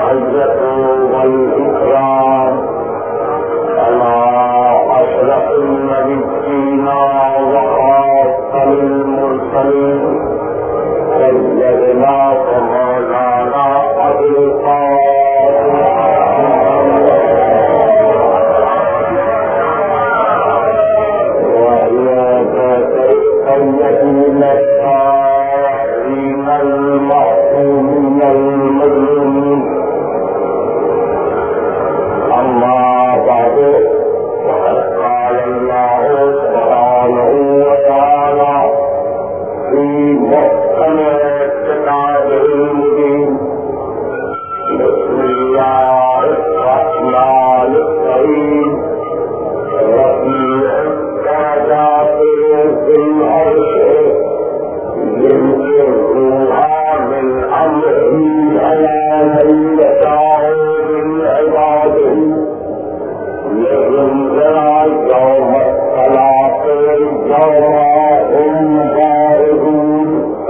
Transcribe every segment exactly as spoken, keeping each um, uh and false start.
التحية والإكرام على أشرف النبيين وخاتم المرسلين سيدنا ومولانا أبي القاسم الذين الطاهرين المعصومين المظلومين أما بعد فقد قال الله سبحانه وتعالى في محكم كتابه المبين بسم الله الرحمن الرحيم رفيع الدرجات ذي العرش ينزلها من أمره على من يشاء من عباده لينزل يوم الطلاق يوم هم بارزون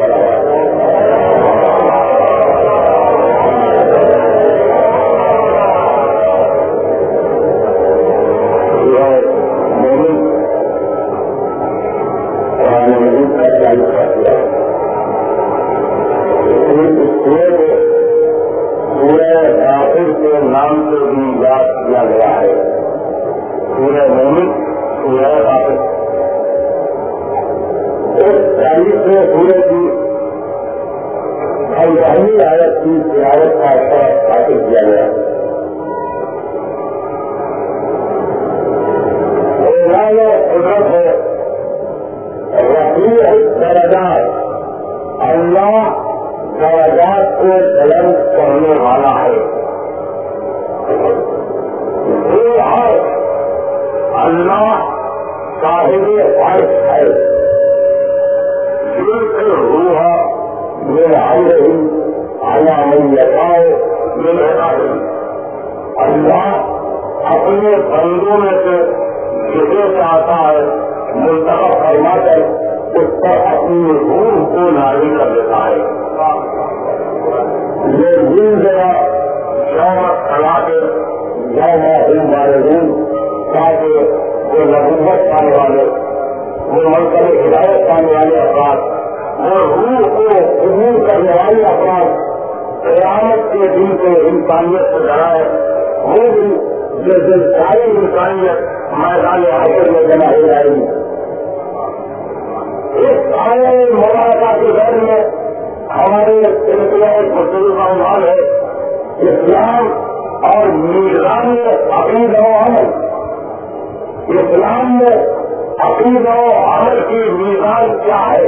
نام سے بھی یاد کیا گیا ہے سورہ مومن سورہ غافر اس تاریخ میں سورہ کی پندرہویں آیت کی تلاوت کا شرف حاصل کیا گیا قدرت ہے رفیع الدرجات اللہ درجات کو بلند کرنے والا ہے اللہ صاحب عرش ہے جن روح میرے علیہ علی من یشاء من عباده اللہ اپنے بندوں میں سے جسے چاہتا ہے منتخب فرما کر اس پر اپنی روح کو نازل کر دیتا ہے یہ دن ذرا یوم طلاق یوم هم بارزون تاکہ وہ نبوت پانے والے وہ مرکز ہدایت پانے والے افراد وہ روح کو قبول کرنے والے افراد قیامت کے دن سے انسانیت سے ڈرائے وہ بھی جو دل ساری انسانیت میدان حشر میں جمع ہو جائے گی. اس آنے مبارکہ کے دور میں ہمارے سلسلہ گفتگو کا عنوان ہے اسلام اور میزان عقیدہ و عمل. اسلام میں عقیدہ و عمل کی میزان کیا ہے؟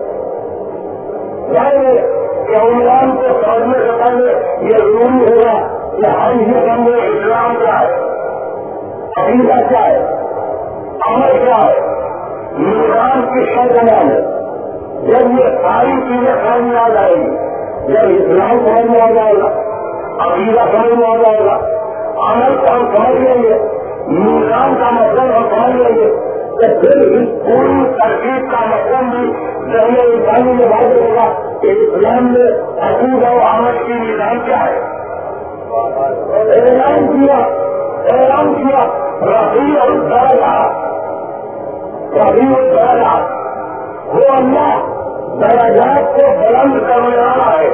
یعنی کہ اسلام کو سمجھنے سے پہلے یہ ضروری ہوگا کہ ہم یہ سمجھے اسلام کیا ہے، عقیدہ کیا ہے، عمل کیا ہے، میزان کی شرط ہے. جب یہ ساری چیزیں سمجھ میں آ جائے گی، جب اسلام سمجھ میں آ جائے گا، عقیدہ سمجھ میں آ جائے گا، عمل کو ہم سمجھ لیں گے، میزان کا مطلب ہم سمجھ لیں گے، تو پھر اس پوری ترکیب کا مطلب بھی ذہنی انسانی میں واضح ہوگا کہ اسلام میں عقیدہ و عمل کی میزان کیا ہے. اعلان کیا اعلان کیا رفیع الدرجات رفیع الدرجات وہ اللہ درجات کو بلند کرنے والا ہے.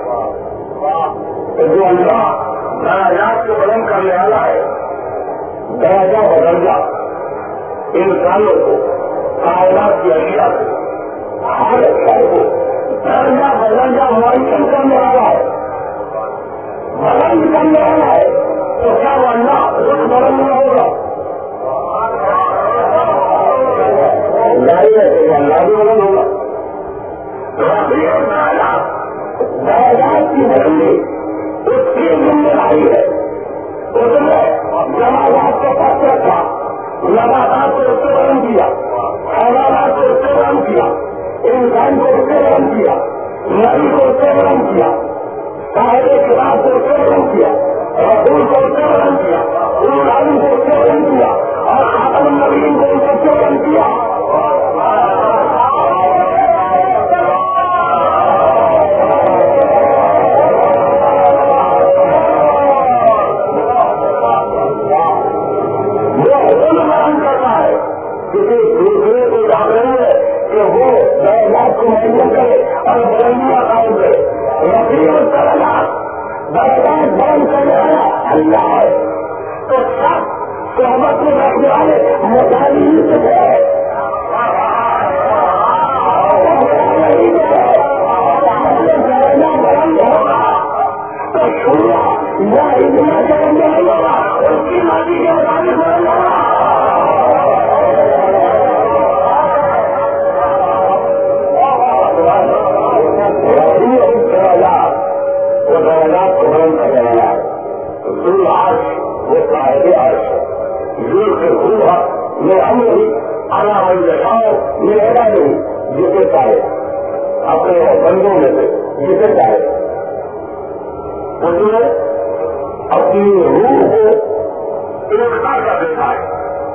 جو اللہ درجات کو بلند کرنے والا ہے، درجہ بدرجہ انسانوں کو، کائنات کی اشیاء کو، ہر شہر کو درجہ بدرجہ معین کرنے والا ہے، بلند کرنے والا ہے. تو کیا وہ اللہ خود بلند نہ ہوگا؟ اللہ بھی بلند ہوگا. درجات کی بلندی اس کی ذمہ داری ہے. اس نے جماعت کو پاس رکھا، لگاتار کو اس سے بلند کیا، حیوانات کو اس سے بلند کیا، انسان کو اس سے بلند کیا، نبی کو اس سے بلند کیا، صاحب کتاب کو اس سے بلند کیا، رسول کو اس سے بلند کیا، العالم کو اس سے بلند کیا، اور خاتم النبیین کو اس سے بلند کیا. اور بلندیاں قائم کرے. رفیع الدرجات درجات بلند کرنے والا اللہ ہے. تو سب صحبت میں رکھنے والے مجاہدین سے ہے. بلند ہوگا تو چھوڑا یا اتنا کریں گے نہیں ہوگا, اس کی مرضی کے مطابق بلند ہوگا. وہ درجات کو بلند کرنے والا ہے. ذو العرش وہ صاحب عرش ہے. ذو سے ہوا میں ہم نہیں آنا من لگاؤ میرا نہیں جسے چاہے اپنے بندوں میں سے جسے چاہے اس نے اپنی روح کو گرفتار کر دیتا ہے.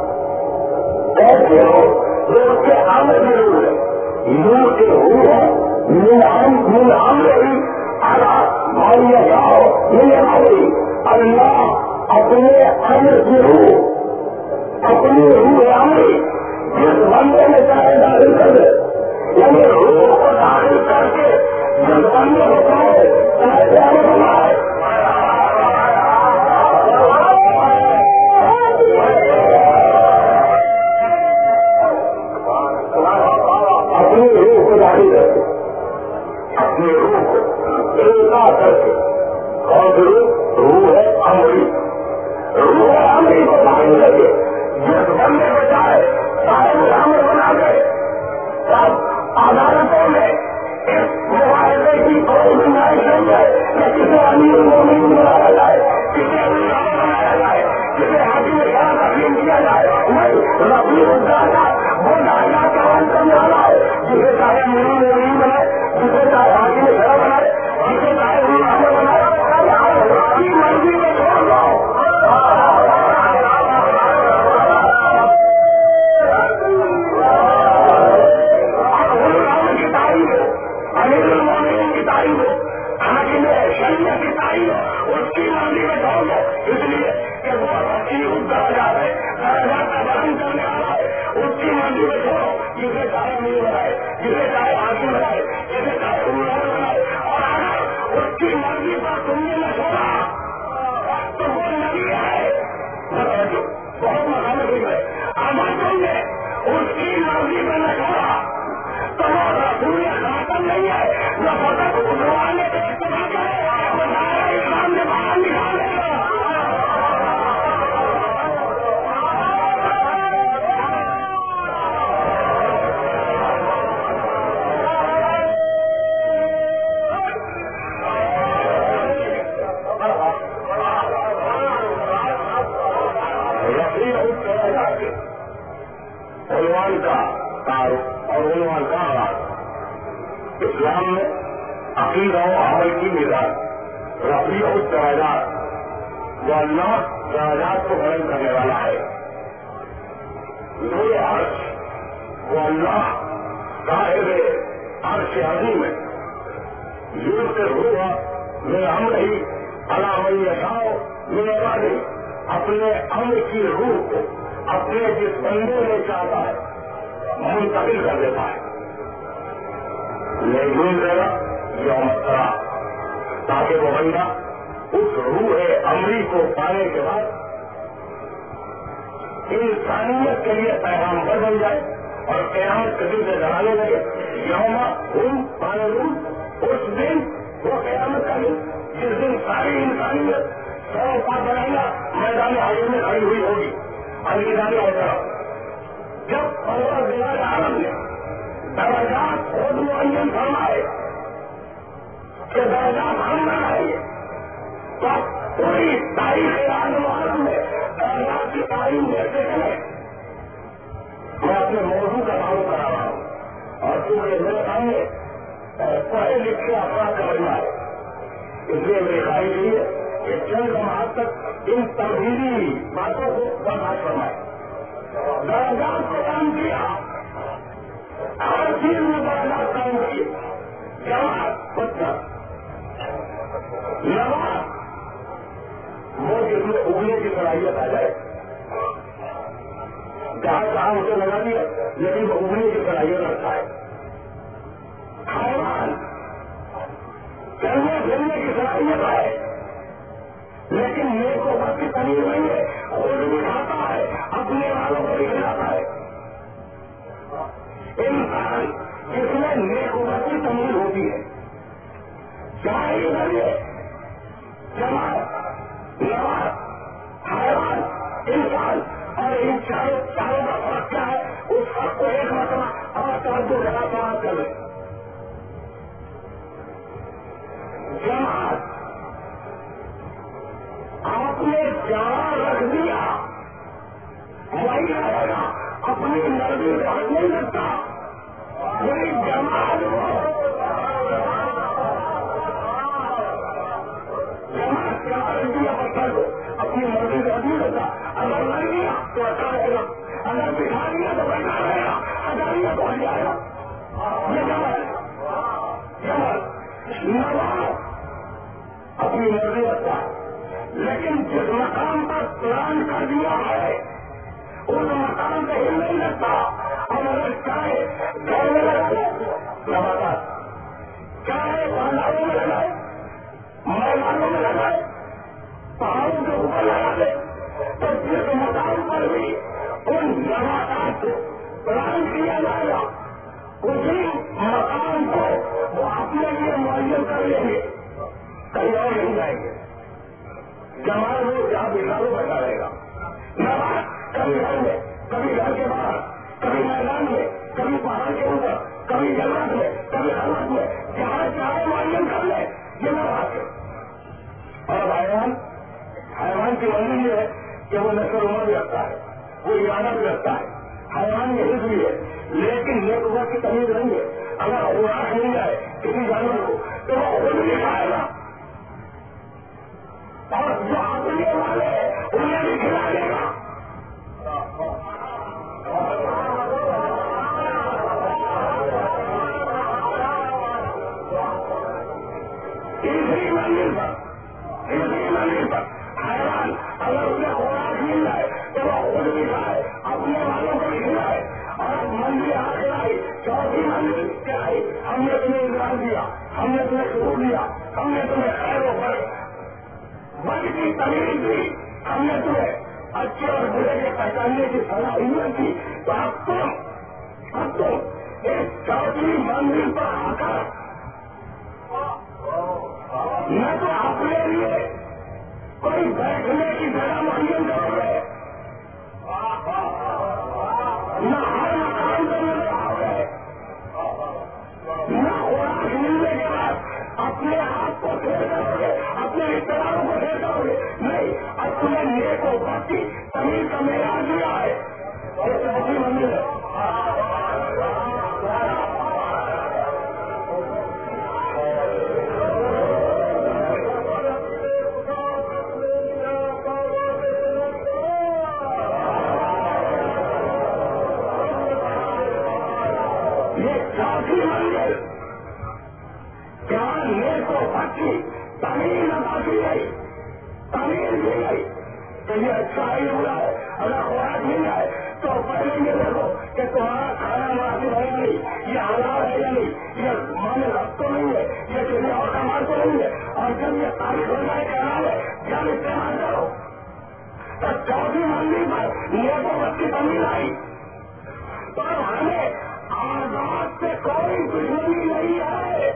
ایسے ہو جو اس کے آمد کی روح ہے. روح کے روح ہے من ہم رہی آنا بھائی جاؤ میرے بھائی. اللہ اپنے امر کی روح اپنی روح عمری جس بندے میں چاہے داخل کر دے, یعنی روح کو داخل کر کے جس بندے کو چاہے چاہے امر بنائے. اپنی روح کو داخل کر کے اپنی روح کو ایک کر کے اور روح ہے امری. روح ہے امری کو داخل کر کے جس بندے کو چاہے چاہے امر بنا دے. سب عدالتوں میں اس معاہدے کی کوئی گنجائش نہیں ہے کہ کسی امیر مومن بنایا جائے, کسی امیر امر بنایا جائے, کسی حاکم خیال تسلیم کیا جائے. نہیں, رفیع الدرجات وہ درجات کا عمل کرنے والا ہے جسے چاہے امیر مومن بنائے, جسے چاہے حاکم خیال بنائے, جسے چاہے امیر امر بنائے. کی مرضی میں چھوڑ دو. کی تعریف ہے, امیر المومنین کی تعریف ہے, حاکم شریعت کی تعریف ہے, اس کی مرضی میں چھوڑ دو. اس لیے کہ وہ رفیع الدرجات ہے, درجات کا بیان کرنے والا ہے. اس کی مرضی میں چھوڑو, جسے چاہے امیر بنائے, جسے چاہے حاکم بنائے, جسے چاہے امیر امر بنائے. اور اگر اس کی مرضی پر تم نے نہ چھوڑا تو وہ نبی ہے. بہت مقام ہے. اگر تم نے اس کی مرضی میں نہ چھوڑا تو وہ رسول خاتم نہیں ہے. نہ فقط مسلمانے کے اتفاق ہے, وہ سارے اسلام سے باہر نکالے گا. عنوان کا تعارف اور عنوان کا آغاز اسلام میں عقیدہ و عمل کی مزاج رفیع الدرجات وہ اللہ درجات کو بلند کرنے والا ہے. ذو عرش وہ اللہ صاحب عرش عظیم ہے. ذو سے ہوا میں ہم رہی اللہ من یشاء من عبادہ اپنے امر کی روح کو اپنے جس بندے میں چاہتا ہے منتقل کر دیتا ہے. نہیں بھول دے گا یوم القیامت, تاکہ وہ بندہ اس روح امری کو پانے کے بعد انسانیت کے لیے پیغام بن جائے اور قیامت کے دن سے ڈرانے لگے. یوم ہم پانے روح, اس دن وہ قیامت کا دن جس دن ساری انسانیت سو پا بنائیگا میدان حاضر میں کھڑی ہوئی ہوگی. الوداعی ہوتا جب پروردگار عالم نے درجات خود معین فرمائے کہ درجات ہم نہ رہیں گے تو پوری تاریخ عالم عالم میں درجات کی تعلیم دیتے چلے. میں اپنے موضوع کا تعارف کرا رہا ہوں اور چونکہ میرے سامنے پڑھے لکھے افراد کا مجمع ہے, اس لیے میری خواہش یہی ہے کہ چند جماعت تک ان تبدیلی باتوں کو برداشت فرمائے. درجات کو کام کیا, ہر چیز میں درجات کام کیے. جماعت بچہ نماز وہ جس میں اگنے کی صلاحیت آ جائے, جہاں جہاں اسے لگا دیا لیکن وہ اگنے کی صلاحیت رکھتا ہے. حیوان صلاحیت ہے، لیکن نیک و بد کی تمیز نہیں ہے، خود بھی کھاتا ہے اپنے والوں کو بھی کھلاتا ہے۔ انسان جس میں نیک و بد کی تمیز ہوتی ہے، چاہے ادھر جماعت نواز حیوان انسان اور ان چاروں چاروں کا فرق کیا ہے، اس فرق کو ایک مرتبہ اور توجہ کے ساتھ سماعت کر لیں۔ جماعت آپ نے جہاں رکھ دیا وہی رہے گا، اپنی مرضی سے ہٹ نہیں سکتا۔ میری جماعت ہو جماعت جہاں رکھ دیا پتھر کو اپنی مرضی سے ہٹ نہیں سکتا، اگر رکھ دیا تو اچھا رہے گا، اگر بٹھا دیا تو بیٹھا رہے گا، ہٹا دیا تو ہٹ جائے گا۔ یہ جماعت جماعت نواز اپنی مرضی رکھتا ہے، لیکن جس مقام پر پلان کر دیا ہے اس مقام پہ ہل نہیں لگتا۔ اور اگر چاہے گھر میں لگائے لگاتا چاہے بازاروں میں لگائے میدانوں میں لگائے پہاڑوں کے اوپر لگا دے، تو جس مقام پر بھی ان نباتات کو پلان کیا جائے گا اسی مقام کو وہ اپنے لیے معین کر لیں گے، کہیں اور نہیں جائیں گے۔ جماعت ہو جہاں بلالوں بیٹھا رہے گا، نماز کبھی گھر میں کبھی گھر کے باہر کبھی میدان میں کبھی پہاڑ کے اوپر کبھی جنگل میں کبھی خلوت میں جہاں چاہے معین کر لے، یہ نماز ہے۔ اور حیوان حیوان کی منزل یہ ہے کہ وہ نشر عمر بھی رکھتا ہے، وہ ارادہ بھی رکھتا ہے، حیوان میں حص بھی ہے، لیکن نیک وقت کی تمیز نہیں ہے۔ اگر خوراک مل جائے کسی جانور کو تو وہ خود بھی کھائے گا، اور جو اپنے والے انہیں بھی کھلا دے گا۔ تیسری منزل پر تیسری منزل پر حیوان اگر اسے خوراک مل جائے تو وہ خود بھی کھائے، اپنے والوں کو بھی کھلائے۔ اور منزل آخر آئی، چوتھی منزل کیا آئی، ہم نے تمہیں انتظام دیا، ہم نے تمہیں شروع دیا، ہم نے تمہیں خیر و بر بد کی تمیز دی، ہم نے تمہیں اچھے اور برے کے پہچاننے کی صلاحیت دی، تو اب تم اب تم ایک چوتھی منزل پر آ کر نہ تو اپنے لیے کوئی بیٹھنے کی جگہ معین کرو گے، نہ ہر مکان کو نظر آؤ گے، نہ خوراک ملنے کے بعد اپنے آپ کو پھیر کرو گے، اپنے رشتے داروں کو پھیر کرو گے، نہیں، اب تمہیں نیک و بد کی تمیز کا معیار دیا ہے، اور چوتھی منزل ہے۔ چوتھی منزل جہاں نیک و بد کی تمیز ادا کی گئی، تمیز دی گئی تو یہ اچھا ہی برا ہے۔ اگر خوراک مل جائے تو پہلے یہ دیکھو کہ تمہارا کھانا مناسب ہے یا نہیں، یہ حلال ہے یا نہیں، یہ مانے رب تو نہیں ہے، یہ کسی اور کا مال تو نہیں ہے، اور جب یہ تاریخ ہو جائے کہ حلال ہے جب استعمال کرو۔ تو چوتھی منزل پر نیک و بد کی تمیز آئی تو ہمیں آزاد سے کوئی دشمنی نہیں ہے۔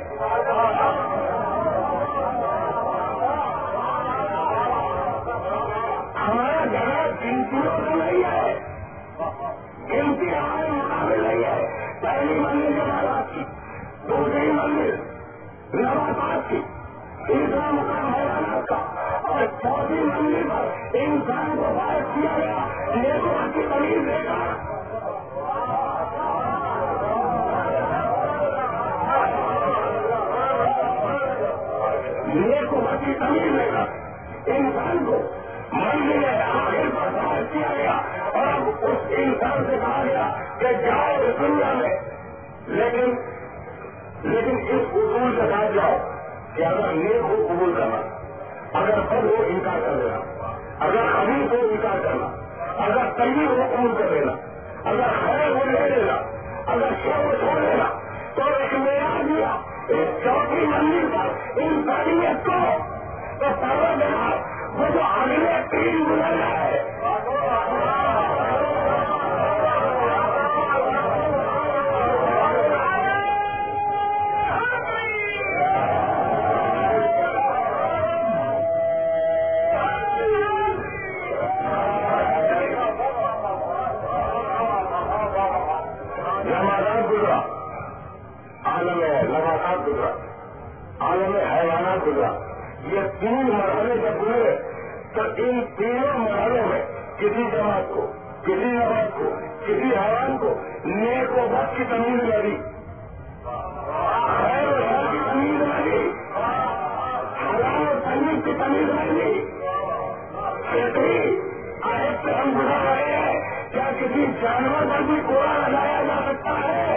ہمارا جھگڑا گنتیوں سے نہیں ہے، گنتی ہمارے مقابل نہیں ہے۔ پہلی منزل جماعت کی، دوسری منزل نباتات کی، تیسرا مقام حیوانات کا، اور چوتھی منزل پر انسان کو باعث کیا گیا نیک و بد کی تمیز دے کر۔ نیک و بد کی تمیز دے کر انسان کو منزل آخر پر باعث کیا گیا، اور اب اس انسان سے کہا گیا کہ جاؤ اس دنیا میں، لیکن لیکن اس اصول کے ساتھ جاؤ کہ اگر نیک ہو قبول کرنا، اگر بد ہو انکار کر دینا، اگر خبیث ہو انکار کرنا، اگر طیب ہو قبول کر دینا، اگر خیر ہو لے لینا، اگر شر ہو چھوڑ دینا۔ تو ایک معیار دیا، ایک چوتھی منزل پر انسانیت کو تو پہلے دینا وہ جو اگلے تین گزر جائے یہ تین مرحلے جب ہوئے تو ان تینوں مرحلوں میں کسی جماعت کو کسی نماز کو کسی حیوان کو نیک و بد کی تمیز لگی خیر و شر کی تمیز لگی حلال و تمیز کی تمیز لگی فطری آیت سے ہم بتا رہے ہیں کیا کسی جانور پر بھی کوڑا لگایا جا سکتا ہے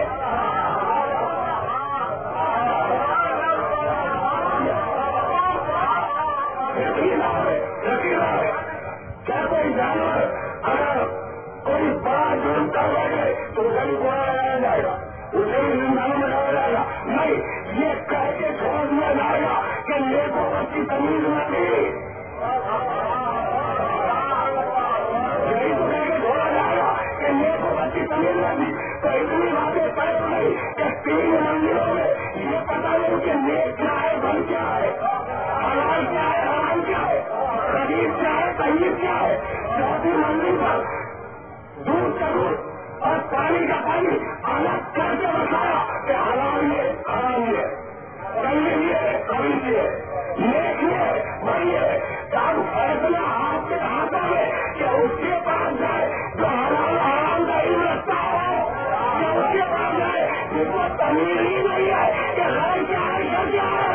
کیا کوئی جانور اگر کوئی بڑا جرم کر لگے تو اسے بھی کوڑا لگایا جائے گا اسے بھی زندانوں میں ڈالا جائے گا نہیں یہ کہہ کے چھوڑ دیا جائے گا کہ نیک و بد کی تمیز نہ دی یہی تو کہہ کے چھوڑا جائے گا کہ نیک و بد کی تمیز نہ دی تو اتنی باتیں طے نہیں کہ تین منزلوں میں یہ پتا نہیں کہ نیک کیا ہے بد کیا ہے حلال کیا ہے حرام کیا ہے قریب کیا ہے قریب کیا ہے چوتھی منزل پر دودھ کا دودھ اور پانی کا پانی الگ کر کے بتایا کہ حلال یہ حرام یہ قریب یہ قریب یہ نیک یہ بڑی ہے جب فیصلہ آپ کے ہاتھوں میں کہ اس کے پاس جائے جو حلال حرام کا علم رکھتا ہو یا اس کے پاس جائے جس کو تمیز ہی نہیں ہے کہ غیر کیا ہے شر کیا ہے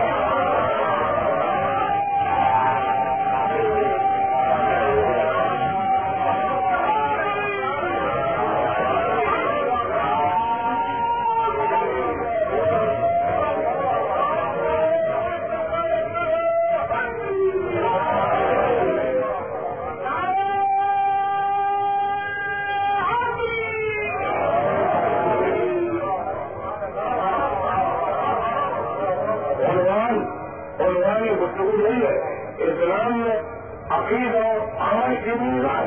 اسلام میں عقید اور عمل کی میزان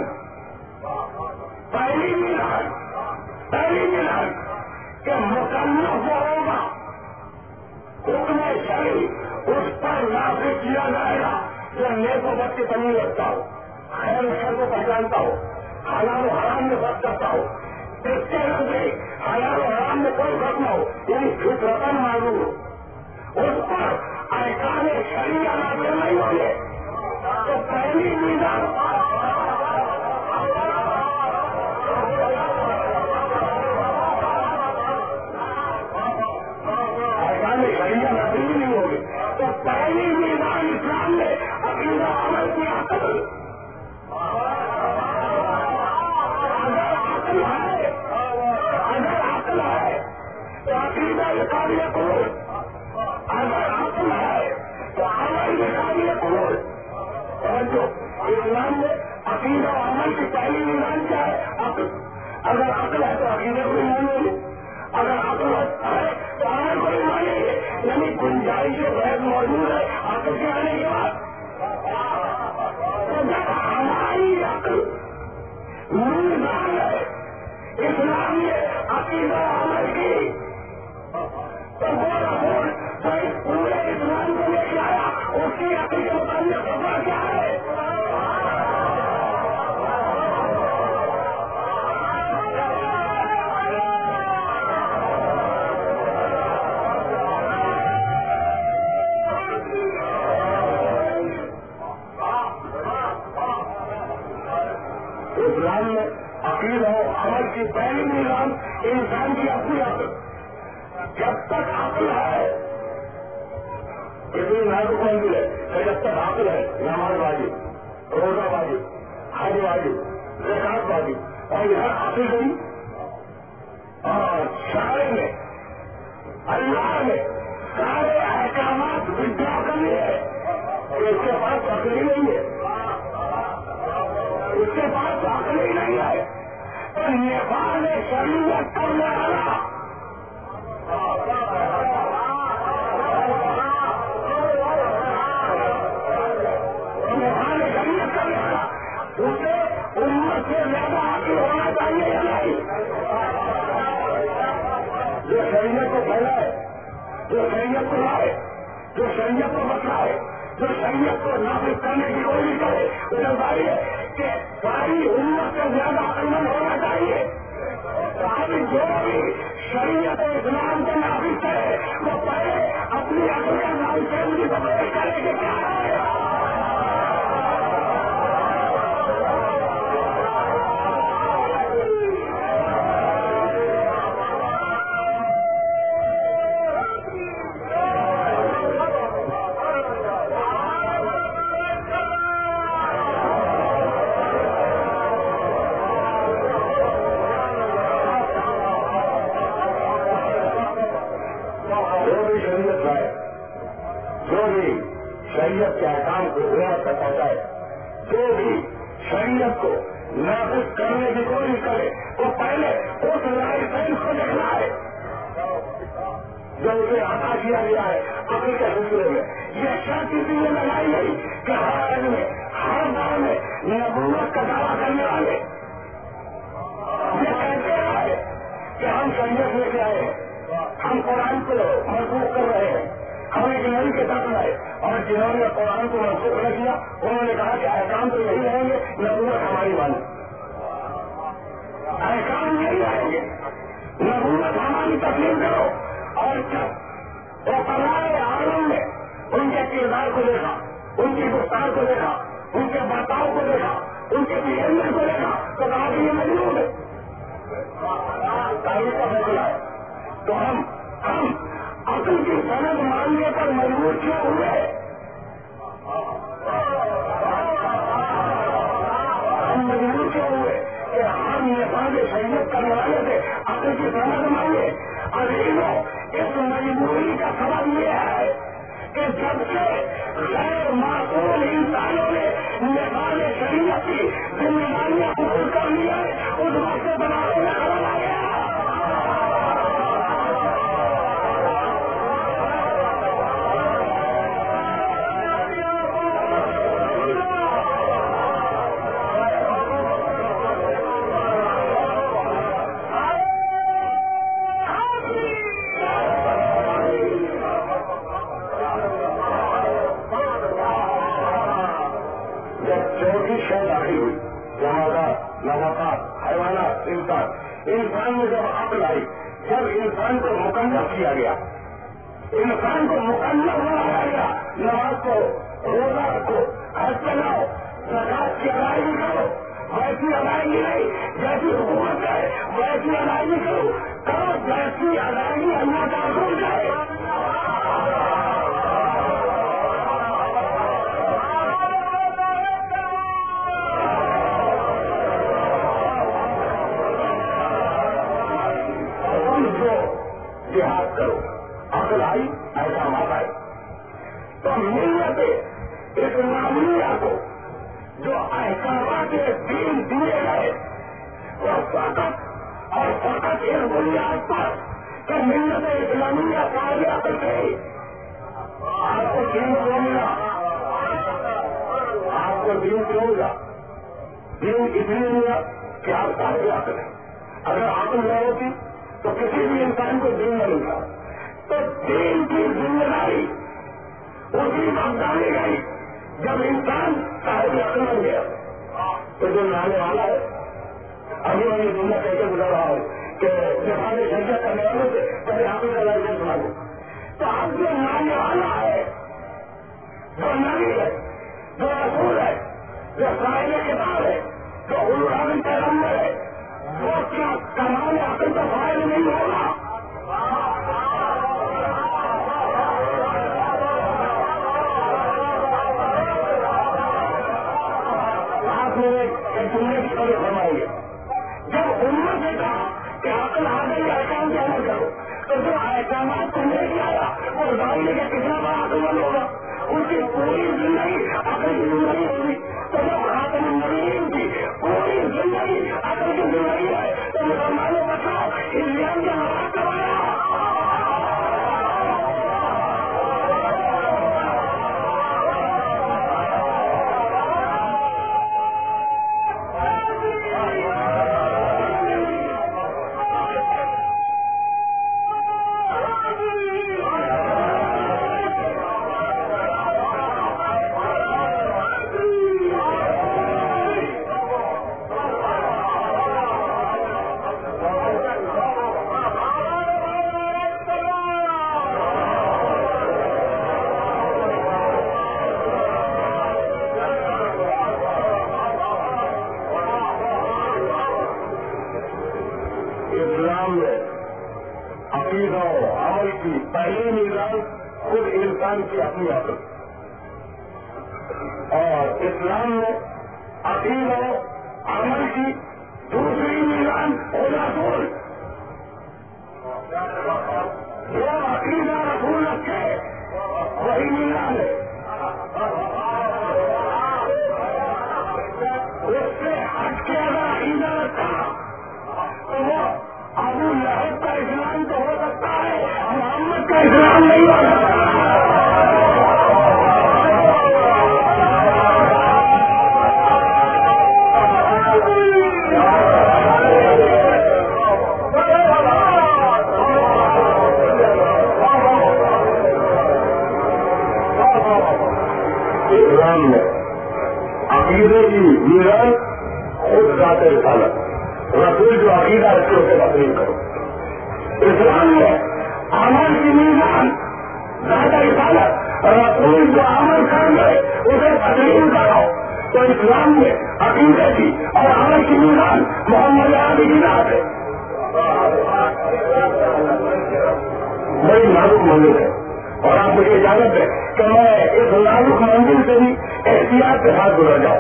پہلی میزان پہلی میزان کہ مکمل جو ہوگا حکم شرعی اس پر نافذ کیا جائے گا جو نیک و بد کی تمیز رکھتا ہو خیر و شر کو پہچانتا ہو حلال و حرام میں فرق کرتا ہو اس کے نزدیک حلال و حرام میں کوئی فرق نہ ہو یعنی فطرتاً معلوم ہو اس پر احکام شریعہ نافذ نہیں ہوگے تو پہلی میزان احکام شریعہ نافذ نہیں ہوگی تو پہلی میزان اسلام نے عقیدہ عمل کی عقل اگر عقل ہے اگر عقل ہے تو عقیدہ یہ قابل قبول اگر عقل ہے تو عمل یہ قابل قبول اور جو اسلام میں عقیدہ و عمل کی پہلی میزان کیا ہے عقل اگر عقل ہے تو عقیدہ کو مانیں گے اگر عقل ہے تو عمل کو مانیں گے یعنی گنجائش غیر موجود ہے عقل کے آنے کے بعد تو جب ہماری عقل میزان ہے اسلام نے عقیدہ و عمل کی تو وہ رسول جو اس پورے اسلام کو لے کے آیا اس کی عقل کے متعلق خبر کیا ہے اسلام میں عقیدہ و عمل کی پہلی نظام انسان کی اپنی عقل جب تک عقل ہے اتنی نازک منزل ہے کہ جب تک عقل ہے نماز بازی روزہ بازی حج بازی زکات بازی اور یہ عقل گئی اور سارے میں اللہ نے سارے احکامات ودیا کر لیے اس کے پاس عقل ہی نہیں ہے اس کے پاس عقل ہی نہیں ہے تو نیپال شریعت کرنے والا جو شریعت کو لائے، جو شریعت کو بتلائے، جو شریعت کو نافذ کرنے کی کوشش کرے، ادھر بھائی ہے کہ ساری امت سے زیادہ عمل ہونا چاہیے. ساری جو بھی شریعت اسلام کو نافذ کرے وہ پہلے اپنی عقل کا نام سے ان کی سفر کرے کہ کیا ہے. شریعت کے احکام کو غور تک پہنچائے، جو بھی شریعت کو نافذ کرنے کی کوشش کرے وہ پہلے اس لائسنس کو دیکھنا ہے جو اسے عطا کیا گیا ہے عقل کے سلسلے میں. یہ شرط اسی لیے لگائی گئی کہ ہر آدمی ہر دور میں نبوت کا دعویٰ کرنے والے یہ کہتے آئے کہ ہم شریعت لے کے آئے، ہم قرآن کو منسوخ کر رہے ہیں، ہم ایک نئی کتاب لائے. اور جنہوں نے قرآن کو منسوخ نہ کیا انہوں نے کہا کہ احکام تو یہی رہیں گے، نبوت ہماری بانی، احکام یہی رہیں گے، نبوت ہماری تسلیم کرو. اور جب وہ پرائے عالم نے ان کے کردار کو دیکھا، ان کی گفتار کو دیکھا، ان کے برتاؤ کو دیکھا، ان کے بہیویئر کو دیکھا تو کہا کہ یہ مجنون ہے، تاریخ کا فیصلہ ہے. تو ہم ہم عقل کی سند ماننے پر مجبور کیوں ہوئے؟ ہم مجبور کیوں ہوئے کہ ہم نفاذ شریعت کرنے والے تھے عقل کی سند مانگے. عزیزوں اس مجبوری کا سبب یہ ہے کہ جب سے غیر معقول انسانوں نے نفاذ شریعت کی ذمہ داریاں قبول کر لی ہے اس وقت سے بنانے میں خبر آ گیا. انسان میں جب عقل آئی، جب انسان کو مکلف کیا گیا، انسان کو مکلف بنایا گیا، نماز کو، روزہ رکھو، حج چلاؤ، زکات کی ادائیگی کرو، ویسی ادائیگی نہیں جیسی حکومت ہے ویسی ادائیگی کرو کرو جیسی ادائیگی اللہ کا حکم جائے. جہاد کرو، عقل آئی، احکامات آئے. تو ملت اسلامیہ کو جو احکامات دین دیے گئے وہ فقط اور فقط اس بنیاد پر کہ ملت اسلامیہ کامیاب گئی. آپ کو دین کیوں ملا؟ آپ کو دین کیوں ملا؟ دین اس لیے ملا کہ آپ صاحب عقل ہیں. اگر عقل نہ ہوتی تو کسی بھی انسان کو دین نہیں ملتا. تو دین کی ذمہ داری اسی وقت ڈالی گئی جب انسان صاحب عقل بن گیا. تو جو نانے والا ہے ابھی میں یہ جملہ کہہ کے گزر رہا ہوں کہ نفاذ شریعت کرنے والوں سے پہلے عقل کا لائسنس بنا دو. تو اب جو نانے والا ہے، جو نبی ہے، جو رسول ہے، جو صاحب کتاب ہے، جو اولو العزم پیغمبر ہے، وہ کیا کمال عقل کا فائدہ نہیں ہوگا؟ آپ نے ایک جملے کی قدر فرمائی ہے. جب امت نے کہا کہ عقل آ گئی احکام کے عمل کرو تو جو احکامات کو لے کے آیا وہ ظاہر ہے کہ کتنا بڑا عقل مند ہوگا. ان کی پوری زندگی عقل کی زندگی ہوگی. تو جب خاتم النبیین کی پوری زندگی عقل کی زندگی ہے تو مسلمانوں بچاؤ اسلام کے مراکز کرایا. میزان خود انسان کی اپنی عادت، اور اسلام میں عقیدہ و عمل کی دوسری میزان رسول، جو عقیدہ رسول رکھے وہی میزان ہے، اس سے ہٹ کے اگر عقیدہ رکھا تو وہ ابو لہب کا اسلام تو ہو سکتا ہے، محمد کا اسلام نہیں ہو سکتا۔ اسلام میں عقیدے کی میزان خود ذات رسالت، رسول جو عقیدہ رکھے اسے تسلیم کرو۔ اسلام میں عمل کی میزان ذات رسالت، رسول جو عمل کر لے اسے تسلیم کرو۔ تو اسلام میں عقیدے کی اور عمل کی میزان محمد عربی کی ذات ہے، بڑی نازک منزل ہے، اور آپ مجھے اجازت ہے کہ میں اس نازک منزل سے بھی احتیاط کے ساتھ گزر جاؤں۔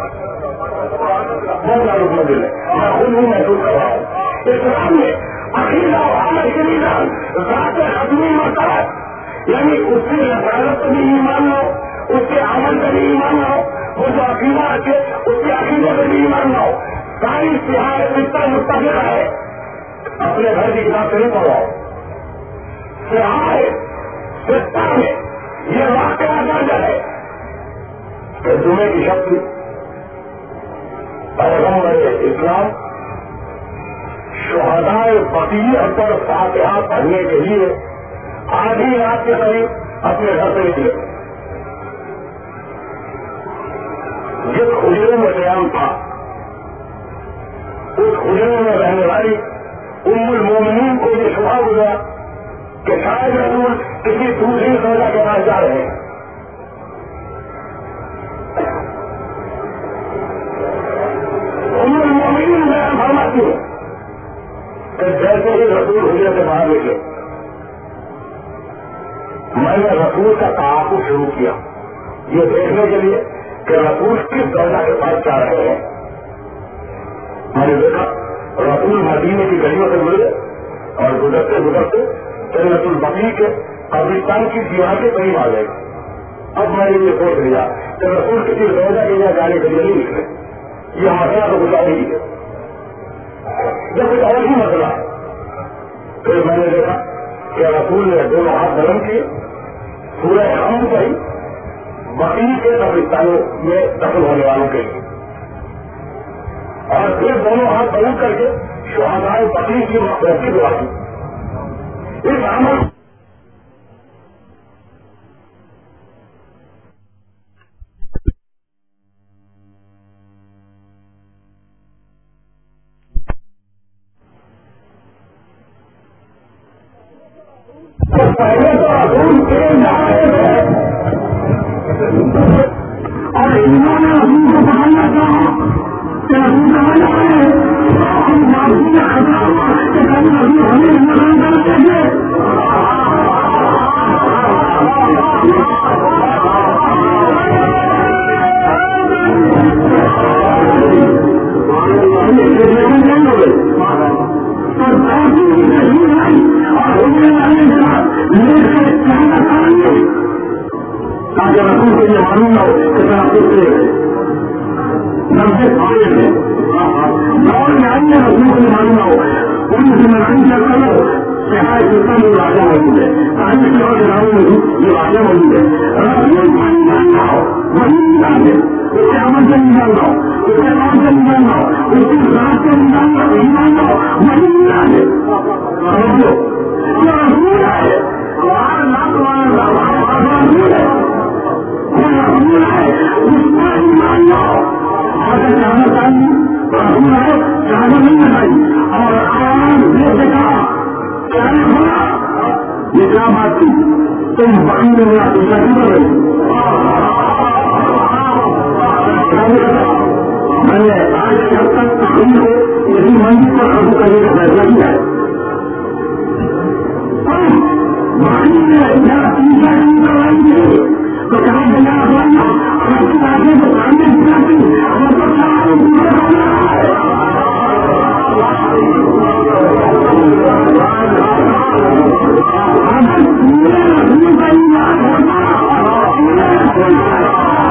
بہت نازک منزل ہے، میں خود بھی محسوس کر رہا ہوں۔ اسلام میں عقیدہ و عمل کی میزان ذات حتمی مرتبہ، یعنی اس کی رسالت پر بھی ایمان ہو، اس کے عمل پر بھی ایمان ہو، وہ جو عقیدہ رکھے اس کے عقیدے پر بھی ایمان ہو۔ ساری سیاح اتنا متفق ہے، اپنے گھر کی کتاب سے نہیں پڑھاؤ، سیاح سستا میں یہ واقعہ درج ہے کہ جمعے کی شکل پیغمبر اسلام شہداء بقیع پر فاتحہ پڑھنے کے لیے آدھی رات کے قریب اپنے گھر سے نکلے۔ جس حجرے میں قیام تھا اس حجرے میں رہنے والی ام المومنین کو یہ شبہ گزرا کہ شاید رسول کسی دوسری سودا کے پاس جا رہے ہیں۔ ام المومنین میں فرماتی ہوں کہ جیسے ہی رسول حجرے سے باہر نکلے میں نے رسول کا تعاقب شروع کیا یہ دیکھنے کے لیے کہ رسول کس درجہ کے پاس جا رہے ہیں۔ میں نے دیکھا رسول مدینے کی گلیوں سے گزرے اور گزرتے گزرتے جنت البقیع کے قبرستان کی دیوار کے قریب آ گئے۔ اب میں نے یہ سوچ لیا کہ رسول کسی روزہ کے لیے جانے کے لیے نہیں نکلے، یہ مسئلہ تو کچھ اور ہی ہے، یہ کچھ اور ہی مسئلہ۔ پھر میں نے دیکھا کہ رسول نے دونوں ہاتھ بلند کیے، سورہ حمد پڑھی بقیع کے قبرستانوں میں دفن ہونے والوں کے لیے، اور پھر دونوں ہاتھ بلند کر کے شہداء بقیع کی مغفرت کی دعا کی۔ اس عمل پہلے تو رسول کے نعرے تھے اور انہوں نے رسول کو پڑھنا چاہا کہ رسول کا بنا ہے ہم معافی کا خطرہ ہوا کہ کبھی رسول ہمیں نظر کرتے تھے۔ تاکہ رسول کو یہ معلوم نہ ہو کہ رسول سے نبے کھانے میں اور آئیے رسول کو یہ معلوم نہ ہو ان سے نرمی کرتا ہو شہر سلطان یہ راجا موجود ہے آئیے کے اور گراؤں میں یہ راجا موجود ہے رسول وہی جاننا ہو وہی نکالے اس کے عمل سے نکالنا ہو اس کے نام سے نکالنا ہو اس کی ذات سے نکالنا ہو نکالنا ہو وہی نکالے رسول رسول ہے ہمارا نام تمہارا رسول ہے رسول ہے اس پر ایمان لاؤ اور جانا چاہیے رسول ہے جانا نہیں چاہیے اور آرام یہ دیکھا کیا نہیں ہونا یہ کیا بات تھی تم بڑی میں میرا پیچھا نہیں کر رہے میں نے آج جب تک تعلیم کو یہی منزل پر قبول کرنے کا فیصلہ کیا ہے وہی میرا تیسرا دن کروائیے تو کہا گیا بھائی اگر تم آگے تو سامنے دکھاتی وہ تو سارے پورے کرنا ہے اگر پورے رکھنے کا ایمان ہوتا پورے رکھنے کا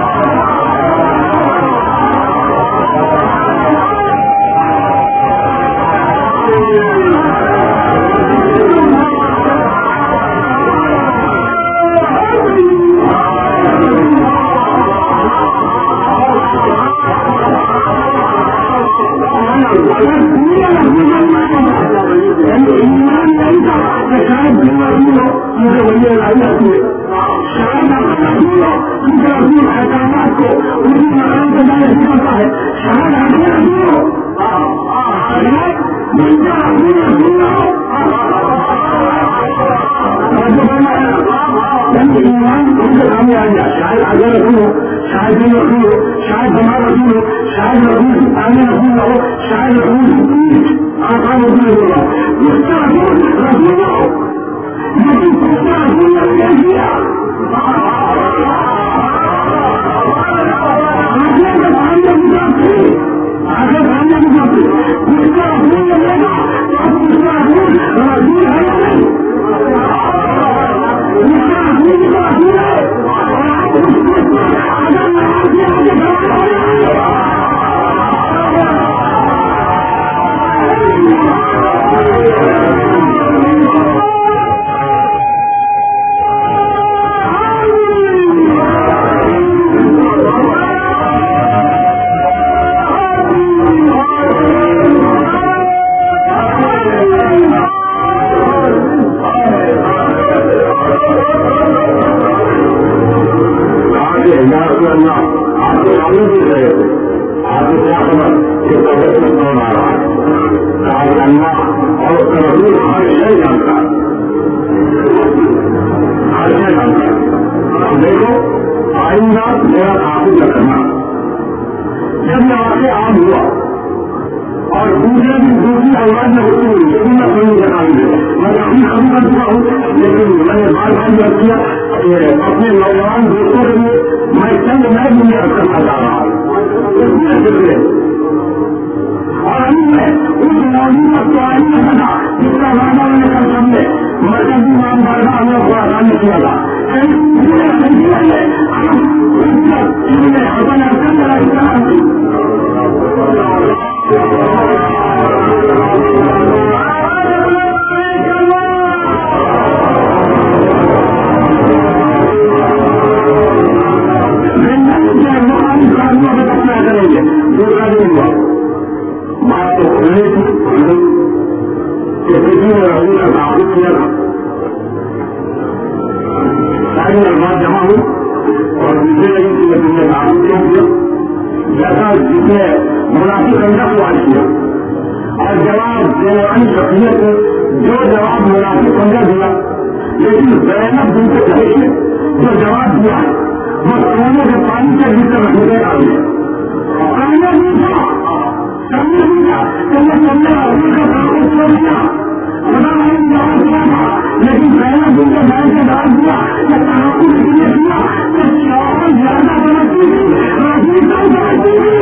اپنے نوجوان دوستوں کے لیے میں چند میں دنیا کرنا چاہ رہا ہوں اور ابھی میں اس موضوع کا تیاری میں بنا جس کا وعدہ میں نے کل سمجھے مرکزی نام بارگاہ میں تھوڑا آسانی کیا تھا پورے سلسلے میں اپنے ارکن کا استعمال کی بات تو کھلنے کی کہ کسی نے رہنے کا تعارف کیا تھا ساری الفاظ جمع ہوئی اور دوسرے لگی کہ میں تم نے تعارف کیا کیا جیسا جس نے مناسب اندر سوال کیا اور جواب دینے والی شخصیت نے جو جواب مناسب اندر دیا لیکن زینب دن سے کہے جو جواب دیا وہ سونے کے پانی سے بھی کر رکھنے آ گئے سامنے بھی تھا سامنے بھی تھا تو وہ سامنے اپنے کا تعارف چھوڑ دیا خدا نے جواب دیا تھا لیکن زینب دن کے بھائی سے جواب دیا کہ تعارف اس لیے دیا کہ شوہر زیادہ بناتی تھی راضی کم بناتی تھی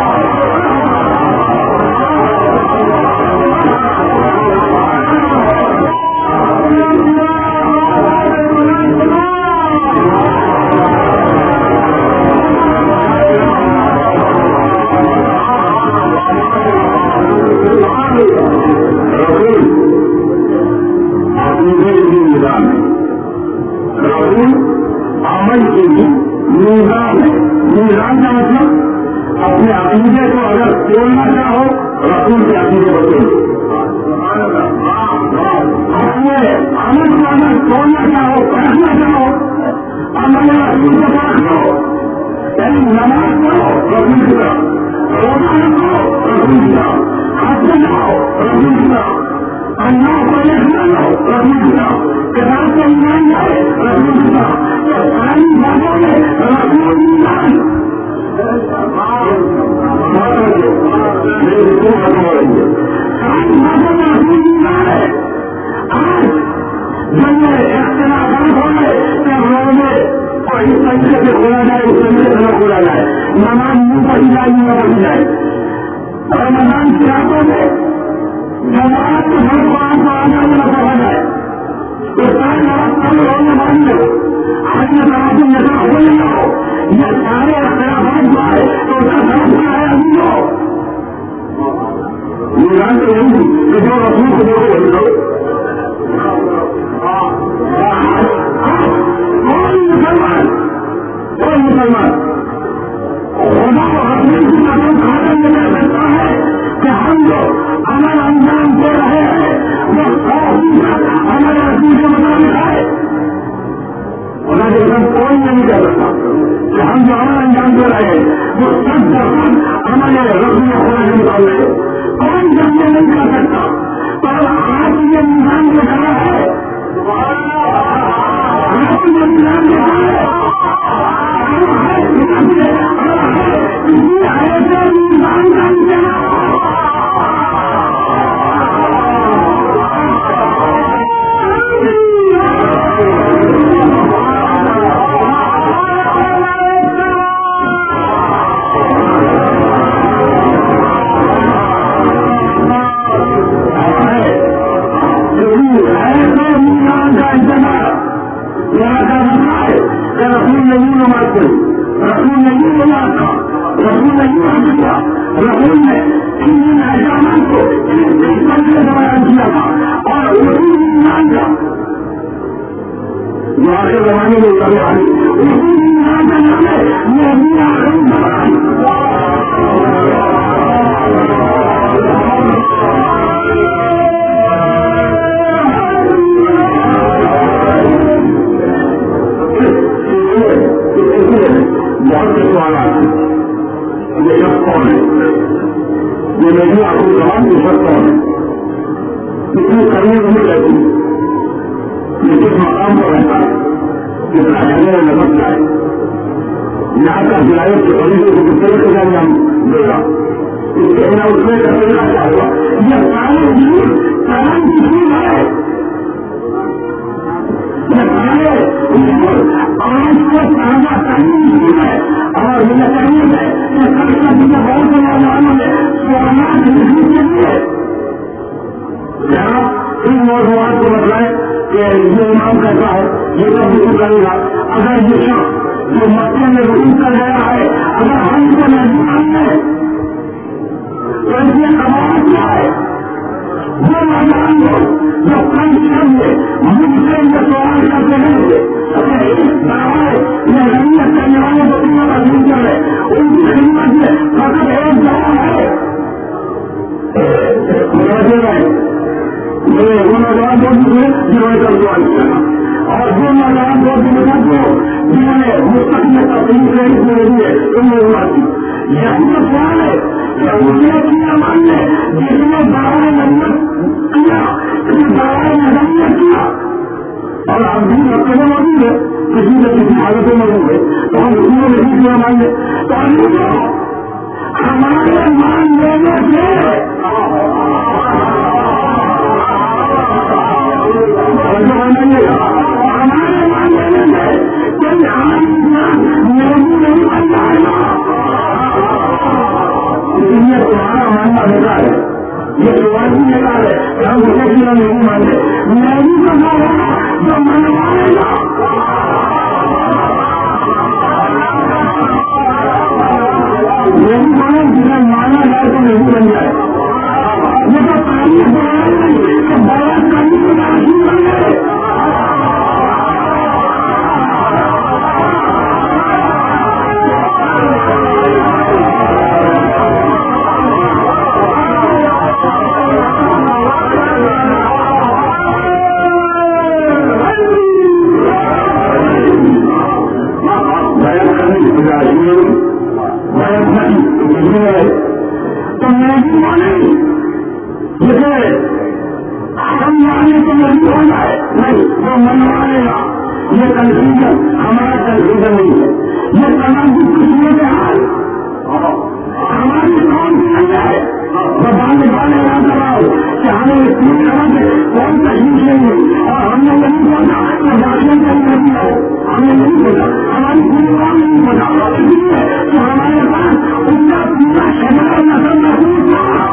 اپنے عقیدے کو اگر توڑنا چاہو رسول کے عقیدے کو توڑو اپنے عمل کو اگر توڑنا چاہو پرکھنا چاہو عمل رسول کو پرکھ لو یعنی نماز پڑھو رسول کی طرف روزہ رکھو رسول کی طرف حج جاؤ رسول کی طرف اللہ کو لکھنا لو رسول کی طرف کتاب کو ایمان جائے رسول کی طرف ساری باتوں میں رسول کی طرف آج جب جس طریقے سے کھولا جائے اس طریقے سے نہ کھولا جائے، نماز منہ پڑھی جائے نہ پڑھی جائے. رمضان کی راتوں میں جماعت کے ہر قرآن کو آنا نہ پڑھا جائے، تو سارے نماز کم رونے باندھ لو، آج میں نماز نظر ہو نہ ہو، یہ سارے اختلافات جو آئے تو اس کا سبب کیا ہے ابھی ہو یہ جانتے ہیں کہ جو رسول کو دیکھو وہی لو. کوئی مسلمان کوئی مسلمان خدا کو اپنے کی قسم کھانے میں لے سکتا ہے کہ ہم لوگ عمل انجام دے رہے ہیں وہ سو فیصد ہمارے رسول کے مطابق ہے. خدا کی قسم کوئی نہیں کہہ سکتا کہ ہم جو عمل انجام دے رہے ہیں وہ سب درخت ہمارے رسول خدا کے مطابق ہے. کوئی جمع نہیں کر سکتا. اور آج یہ نظام جو کھڑا ہے آج یہ نظام جو کھڑا ہے اسی ایسے نظام کا انتظام رسول نہیں نماز پڑھی، رسول نہیں نماز تھا، رسول نہیں حج کیا، رسول نے ان احکامات کو اس طریقے سے بیان کیا تھا اور اسی ایمان کا جو آخر زمانے میں کرنے والی اسی ایمان کا نام ہے نبی آخری زمان. بہت سے سوالات یہ شخص کون ہے، یہ میری آخری زبان یہ شخص کون ہے، اتنی کرنے کو نہیں رہتی، یہ کس مقام پر رہتا ہے، کتنا کہنے میں لگتا ہے، یہاں کا ہدایت کے طریقے کو کس طریقے سے انجام دے گا، اس کہنا اس میں کا طریقہ کیا ہوا. یہ سارے دین کلام کی چیز ہے، یہ سارے آج کو تازہ کرنے کی ہے اور مجھے چاہیے ہے کہ کل کا مجھے بہت سے نوجوانوں نے سوالات لکھنے کے لیے یہاں ان نوجوان کو بتائے کہ یہ امام کیسا ہے، یہ کب رجوع کرے گا. اگر یہ شخص جو مکے میں رجوع کر گیا ہے اگر ہم کو نہیں ماننے تو اس میں کمال کیا ہے. وہ نوجوان لوگ جو کل شب میں مجھ سے یہ سوال کرتے ہیں ضرورت کرنے والے بچوں کا فیوچر ہے، ان کی خدمت میں فقط ایک جواب ہے. میرے وہ نوجوان دوست تھے جنہوں نے کل سوال کیا اور جو نوجوان دوست لوگوں کو جنہوں نے مستقبل تفریح سے دی ہے ان نے ہوا تھی. یہی تو سوال ہے کہ اسے کیا ماننے جس نے دعوی نمبر کیا دعوی نظریہ کیا اور ہم بھی رکھنے میں موجود ہے کسی نہ کسی حالتوں میں ہوں گے تو ہم اسی میں نہیں کیا مانگے تو ہمارے مان لینے سے ہمارے مان لینے سے کوئی ہماری نہیں بن جائے گا. اس لیے تمہارا ماننا بیکار ہے، یہ روایتی بیکار ہے کہ ہم اسے کیا نہیں مانتے. میں بھی تو جو منوائے گا یہی مانا جنہیں مانا جائے تو نہیں بن جائے. یہ تو تعلیم بڑھائی نہیں کہ بڑا کرنے کے باوجود بن گئے. تو میں بھی مانے جسے ہم مانے تو نہیں ہونا ہے نہیں وہ منوانے گا. یہ کنفیوژن ہمارا کنفیوژن نہیں ہے، یہ تمام کی خوشیوں کے حال ہماری کون سی نہیں ہے. میں باندھ بانے یاد کر رہا ہوں کہ ہمیں اس طرح سے کون تکلیف نہیں ہوئی اور ہم نے نہیں سوچا کہ باشن کا نہیں ہے، ہم نے نہیں سوچا ہمارے ہماری پوری قوم بتاؤ تو ہمارے پاس ان کا پورا شجر نظر محسوس ہوا.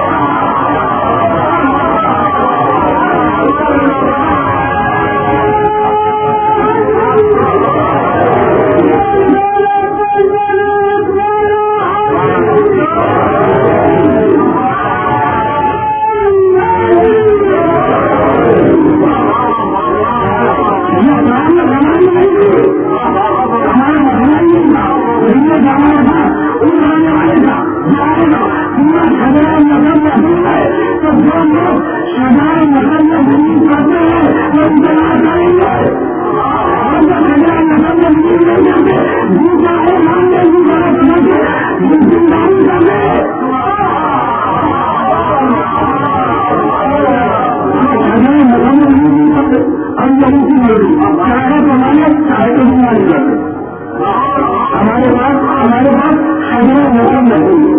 ہمارے پاس ہمارے پاس حضرت نقل نہیں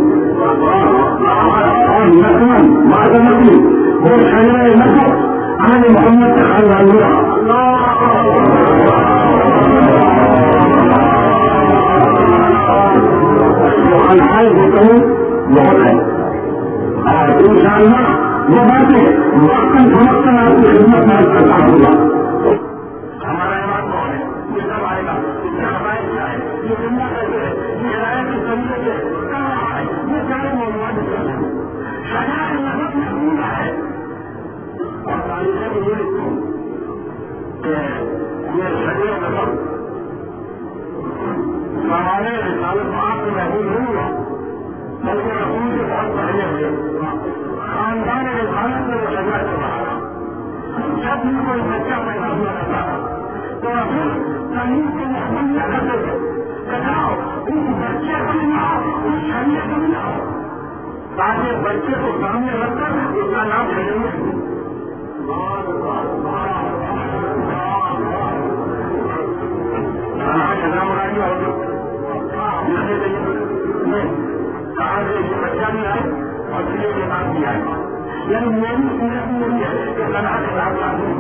اور نقل بعض نقل وہ شجر نقل آج محمد کا خاندان ہوا. جو الفاظ ہوتے ہیں بہت ہے اور ان شاء اللہ وہ باتیں وقت وقت آپ کی خدمت میں کرتا ہوگا. خاندان رسالت میں وہ شجرا چلا رہا جب بھی کوئی بچہ پیدا ہوا کرتا تھا تو پھر زمین کے محمد نہ کرتے تھے بتاؤ اس بچے کو بھی نہ ہو اس شریعت کو بھی نہ ہو تاکہ بچے کو سامنے رکھ کر اس کا نام لے لیں. بچہ بھی آئے اور پھر یہ بات بھی آئے یعنی میری سیرت میری ہے کہ لڑا کے ساتھ لاتے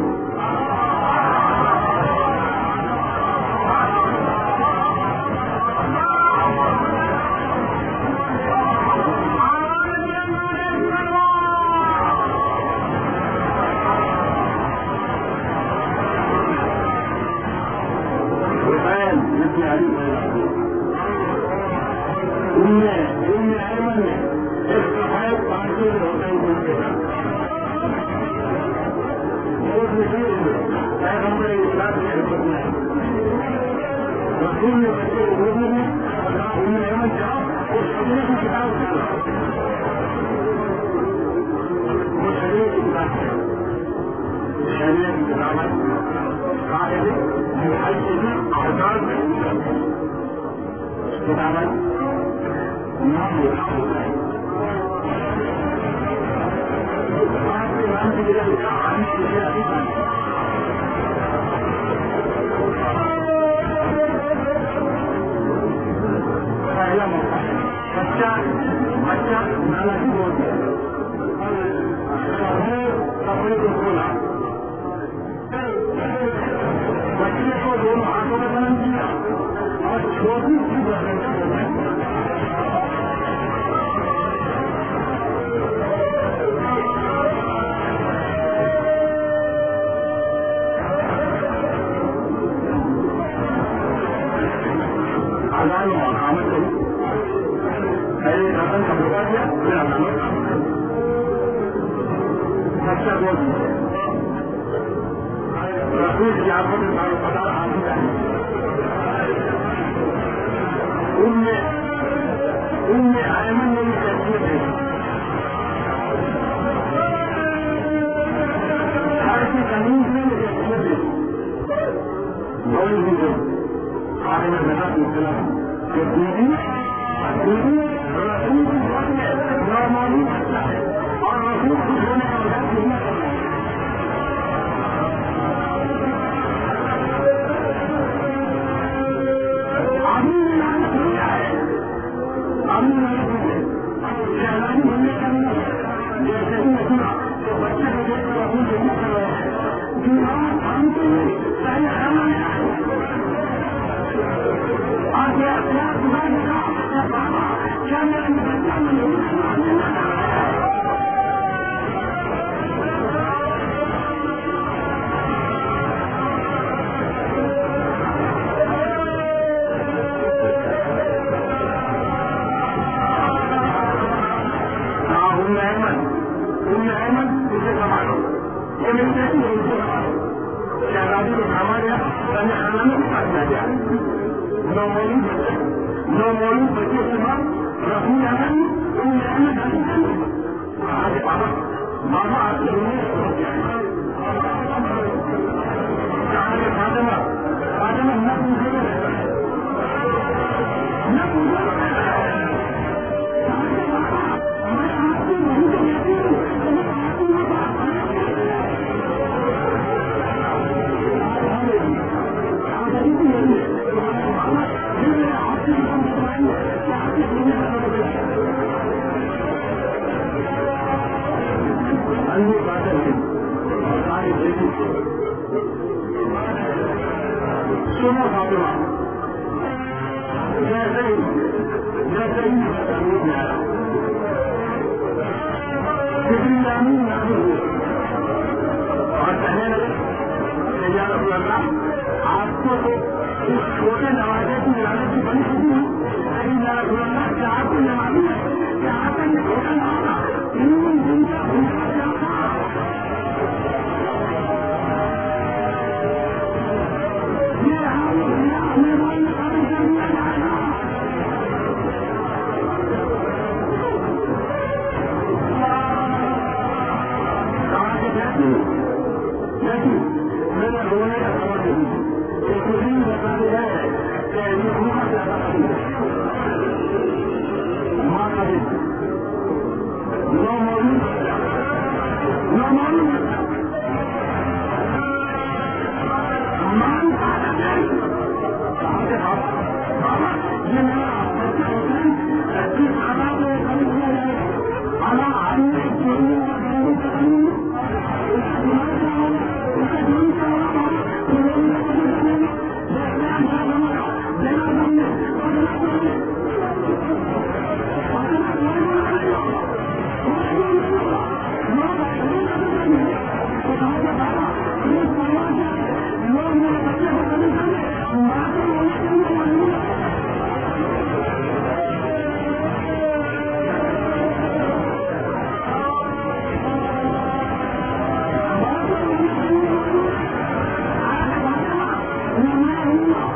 نہیں کہتی ہے ان کو شہزادی کو تھاما گیا پہلے خانہ میں بھی کیا گیا نو مولود بچے نو مولود بچے کے بعد رسول اعظم تم میں ڈالی کہا کہ بابا بابا آپ کے لیے کہا کہ فاطمہ فاطمہ نہ پوچھے گا نہ پوچھے گا سنو فاطمہ جیسے ہی جیسے ہی جانی نہیں اور کہنے لگے کہ یا رسول اللہ آپ کو تو اس چھوٹے نوازے کی لالچ کی بنی چکی ہوں لیکن یا رسول اللہ کیا آپ کو نوازی ہے کہ آپ کا یہ چھوٹا نوازا تین دن کا بھوکا کیا تھا اللہ